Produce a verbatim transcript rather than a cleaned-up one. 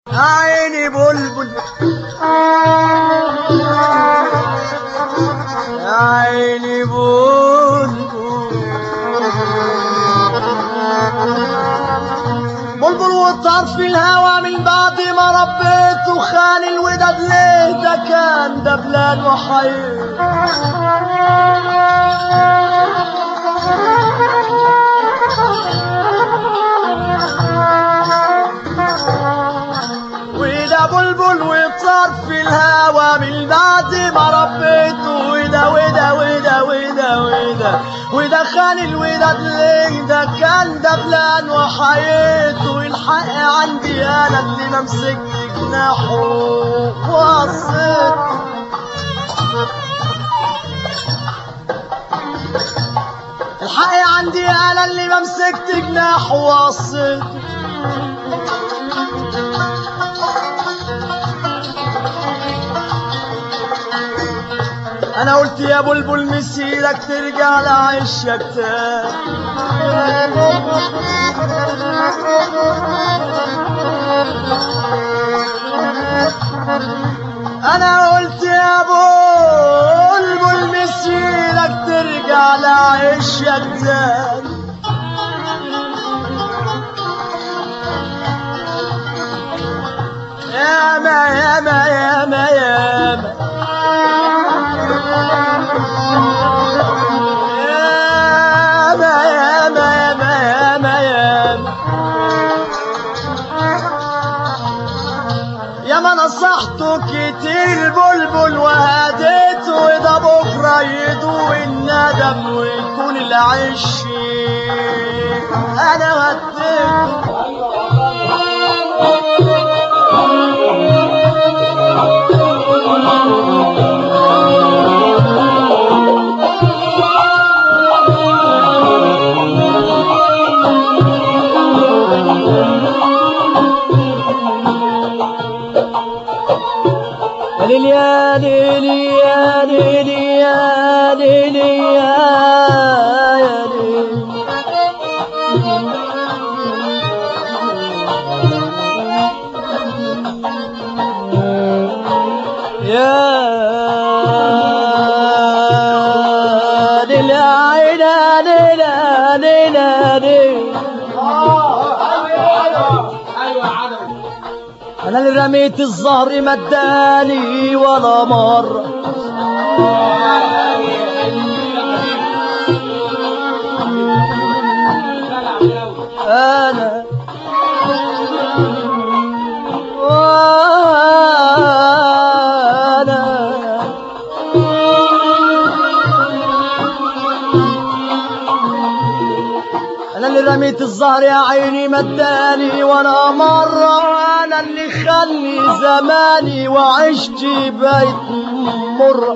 عيني بلبل عيني بلبل بلبل وطار في الهوى من بعد ما ربيته خان الوداد ليه ده كان دبلان وحي وده بلبل وطار في الهوى من بعد ما ربيته وده وده وده وده وده وده خان الوداد ليه ده كان دبلان وحياته الحق عندي انا اللي ما مسكت جناحه وقصيت الحق عندي انا اللي ما مسكت جناحه وقصيت انا قلت يا بلبل مسيرك ترجع لعشك تاني انا قلت يا بلبل مسيرك ترجع لعشك تاني ياما ياما ياما ياما ياما نصحته كتير بلبل وهديته وده بكره يدوق الندم ويكون العش انا هديته يا ليلي يا ليلي يا ليلي يا ليلي يا ليلي عينا ليلى ليلى ليلى انا اللي رميت الزهر ما اداني ولا مره انا وانا انا اللي رميت الزهر يا عيني ما اداني ولا مره انا اللي خلي زماني وعشت بيت مر